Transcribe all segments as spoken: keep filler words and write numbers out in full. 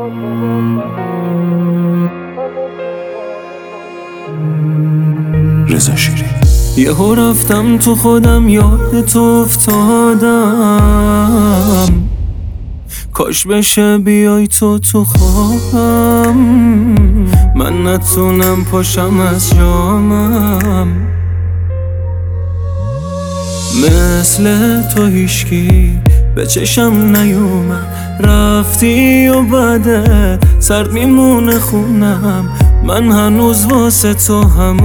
رضا شیرین. یهو رفتم تو خودم، یاد تو افتادم، کاش بشه بیای تو تو خوابم، من نتونم پاشم از جامم. مثل تو هیشکی به چشم نیومد، رفتی و بعدت سرد میمونه خونم، من هنوز واسه تو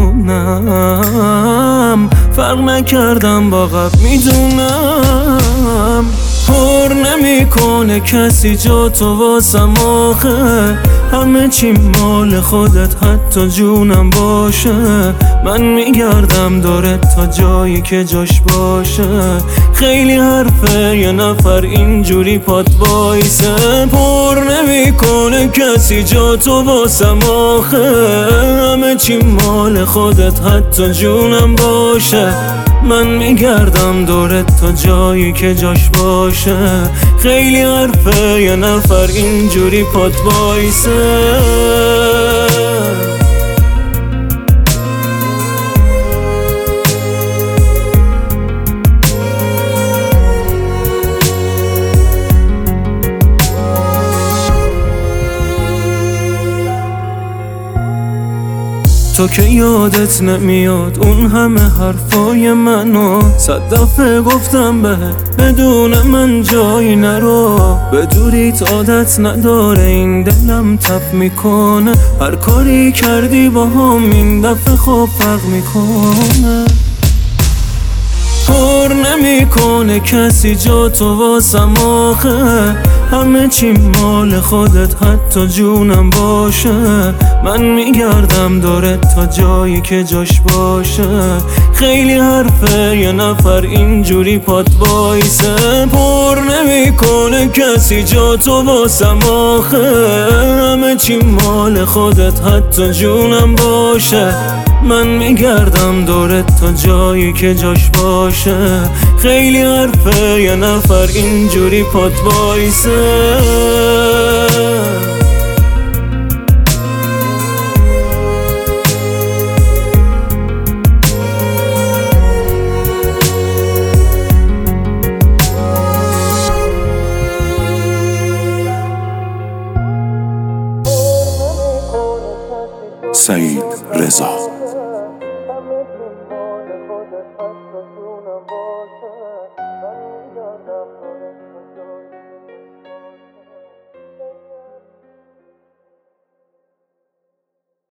همونم، فرق نکردم با قبل میدونم. پر نمیکنه کسی جا تو واسم آخه، همه چی مال خودت حتی جونم باشه، من میگردم دورت تا جایی که جاش باشه. خیلی حرفه یه نفر اینجوری پات وایسه، پر نمیکنه کسی جا تو واسم آخه، همه چی مال خودت حتی جونم باشه، من میگردم دورت تا جایی که جاش باشه. خیلی حرفه یه نفر اینجوری پات وایسه. تو که یادت نمیاد اون همه حرفای منو، صد دفعه گفتم بهت بدون من جایی نرو، به دوریت عادت نداره این دلم تپ میکنه، هر کاری کردی با هم این دفعه خوب فرق میکنه. پر نمیکنه کسی جا تو واسم آخه، همه چی مال خودت حتی جونم باشه، من میگردم دورت تا جایی که جاش باشه. خیلی حرفه یه نفر اینجوری پات وایسه، پر نمیکنه کسی جا تو واسم آخه، همه چی مال خودت حتی جونم باشه، من میگردم دورت تا جایی که جاش باشه. خیلی حرفه یه نفر اینجوری پات وایسه. سعید رضا.